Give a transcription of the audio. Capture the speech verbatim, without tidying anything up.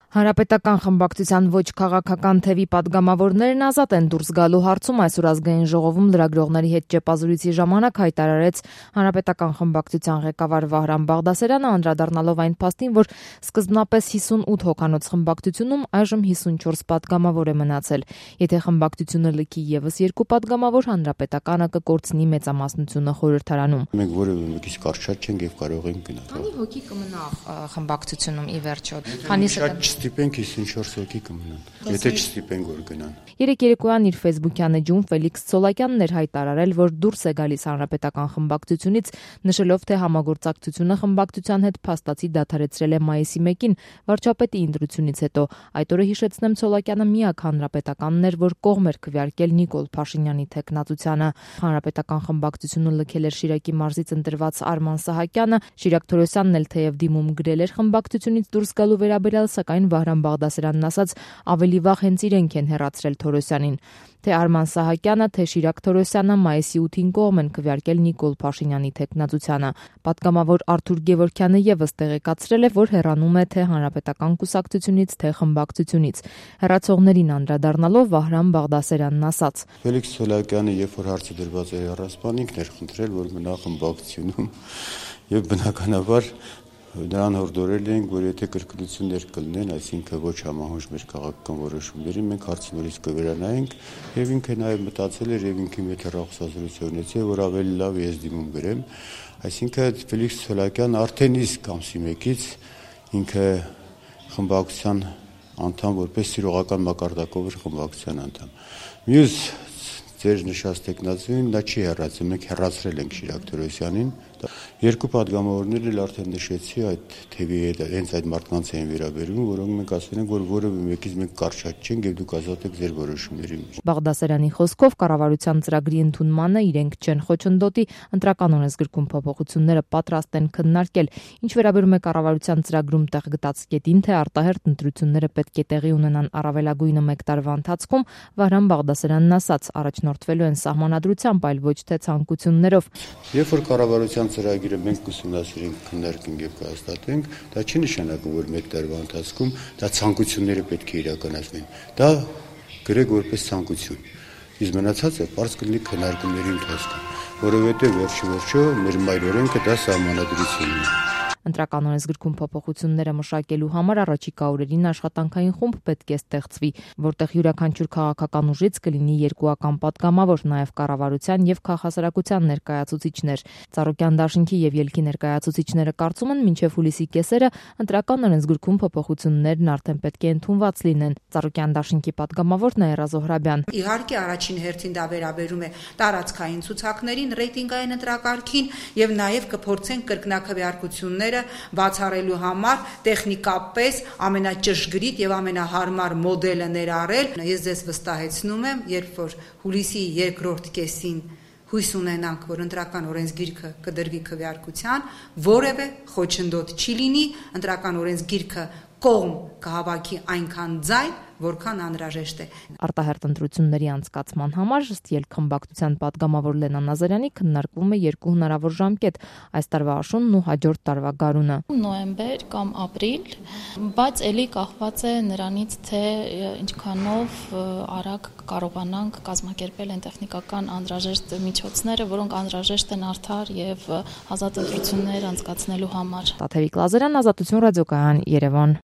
Հանրապետական խմբակցության ոչ քաղաքական թևի պատգամավորներն ազատ են դուրս գալու հարցում այսօր ազգային ժողովում լրագրողների հետ ճեպազրույցի ժամանակ հայտարարեց Հանրապետական խմբակցության ղեկավար Վահրամ Բաղդասարյանը, անդրադառնալով այն փաստին, որ սկզբնապես հիսունութ հոգանոց խմբակցությունում այժմ հիսունչորս պատգամավոր է մնացել։ Եթե խմբակցությունը լքի եւս երկու պատգամավոր, Հանրապետականը կկորցնի մեծամասնությունը խորհրդարանում։ Մենք որևէ մեկից կարճ չենք եւ կարող ենք գնալ։ Քանի հոգի կմնա խմբակցությունում ի վերջո։ Քանիսը Չստիպենք հիսունչորս հոգի կմնան, եթե չստիպենք որ գնան։ Երեկ երեկոյան իր Facebook-յան էջում Ֆելիքս Ցոլակյանն էր հայտարարել, որ դուրս է գալիս Հանրապետական խմբակցությունից, նշելով, թե համագործակցությունը խմբակցության հետ փաստացի դադարեցրել է մայիսի մեկին վարչապետի ընտրությունից հետո։ Այդ օրը հիշեցնեմ Ցոլակյանը միակ հանրապետականն էր, որ կողմ էր քվեարկել Նիկոլ Փաշինյանի թեկնածությանը։ Հանրապետական խմբակցությունը լքել էր Շիրակի մարզից ընտրված Արման Սահակյանը, Շիրակ Թորոսյանն էլ թեև դիմում գրել էր խմբակցությունից դուրս գալու վերաբերյալ, սակայն Վահրամ Բաղդասարյանն ասաց, ավելի վաղ հենց իրենք են հեռացրել Թորոսյանին։ Թե Արման Սահակյանը, թե Շիրակ Թորոսյանը մայիսի ութին կողմ են քվեարկել Նիկոլ Փաշինյանի թեկնածությանը։ Պատգամավոր Արթուր Գևորգյանը եւս տեղեկացրել է, որ հեռանում է թե Հանրապետական կուսակցությունից, թե խմբակցությունից։ Հեռացողներին անդրադառնալով Վահրամ Բաղդասարյանն ասաց. Ֆելիքս Ցոլակյանը, երբ որ հարցը դրված էր առասպան, ինքն էր խնդրել, որ մնա խմբակցությունում եւ բնականաբար նրան հորդորել ենք, որ եթե կրկնություններ կլինեն, այսինքն ոչ համահունչ մեր քաղաքական որոշումներին, մենք հարցի նորից կվերանայենք եւ ինքը նաեւ մտածել էր եւ ինքը մեկ հեռախոսազրույց ունեցել, որ ավելի լավ ես դիմում գրեմ, այսինքն Ֆելիքս Ցոլակյանը արդեն իսկ ամսի մեկից ինքը խմբակցության անդամ որպես սիրողական մակարդակով էր խմբակցության անդամ։ Մյուս ձեր նշած տեխնացին դա չի հեռացել, մենք հեռացրել ենք Շիրակ Թորոսյանին։ Երկու պատգամավորներն էլ արդեն նշեցի այդ թևի հետ, հենց այդ մարդկանց էին վերաբերվում, որոնք մենք ասել ենք, որ որևէ մեկից մենք կարճած չենք եւ դուք ազատ եք ձեր որոշումների մեջ։ Բաղդասարյանի խոսքով կառավարության ծրագրի ընդունմանը իրենք չեն խոչընդոտի, ընտրական օրենսգրքում փոփոխությունները պատրաստ են քննարկել։ Ինչ վերաբերում է կառավարության ծրագրում տեղ գտած կետին, թե արտահերթ ընտրությունները պետք է տեղի ունենան առավելագույնը մեկ տարվա ընթացքում, Վահրամ Բաղդասարյանն ասաց, առաջնորդվելու են սահմանադրությամբ, այլ ոչ թե ցանկություններով։ Երբ որ կառավարության ծրագիրը մենք կուսումնասիրենք, քննարկենք եւ կհաստատենք, դա չի նշանակում, որ մեկ տարվա ընթացքում դա ցանկությունները պետք է իրականացվեն։ Դա գրեք որպես ցանկություն։ Իսկ մնացածը պարզ կլինի քննարկումների ընթացքում, որովհետեւ վերջի վերջո մեր մայր օրենքը դա սահմանադրությունն է։ Ընտրական օրենսգրքում փոփոխությունները մշակելու համար առաջիկա օրերին աշխատանքային խումբ պետք է ստեղծվի, որտեղ յուրաքանչյուր քաղաքական ուժից կլինի երկուական պատգամավոր, նաև կառավարության եւ քաղաքասարակության ներկայացուցիչներ։ Ծառուկյան դաշինքի եւ ելքի ներկայացուցիչները կարծում են, մինչեւ հուլիսի կեսերը ընտրական օրենսգրքում փոփոխություններն արդեն պետք է ընդունված լինեն։ Ծառուկյան դաշինքի պատգամավոր Նաիրա Զոհրաբյան. Իհարկե, առաջին հերթին դա վերաբերում է տարածքային ցուցակներին, ռեյտինգային ընտրակարգին եւ նաեւ կփորձենք կրկնակվեարկությունները բացառելու համար տեխնիկապես ամենաճշգրիտ եւ ամենահարմար մոդելը ներառել։ Ես ձեզ վստահեցնում եմ, երբ որ հուլիսի երկրորդ կեսին հույս ունենանք, որ ընտրական օրենսգիրքը կդրվի քվեարկության, որևէ խոչընդոտ չի լինի, ընտրական օրենսգիրքը կողմ կհավաքի այնքան ձայն, որքան անհրաժեշտ է։ Արտահերթ ընտրությունների անցկացման համար ըստ ելքխմբակցության պատգամավոր Լենա Նազարյանի քննարկվում է երկու հնարավոր ժամկետ՝ այս տարվա աշունն ու հաջորդ տարվա գարունը։ Նոյեմբեր կամ ապրիլ, բայց ելի կախված է նրանից, թե ինչքանով արագ կարողանանք կազմակերպել այն տեխնիկական անհրաժեշտ միջոցները, որոնք անհրաժեշտ են արդար եւ ազատ ընտրություններ անցկացնելու համար։ Տաթևիկ Լազարյան, Ազատություն ռադիոկայան, Երևան։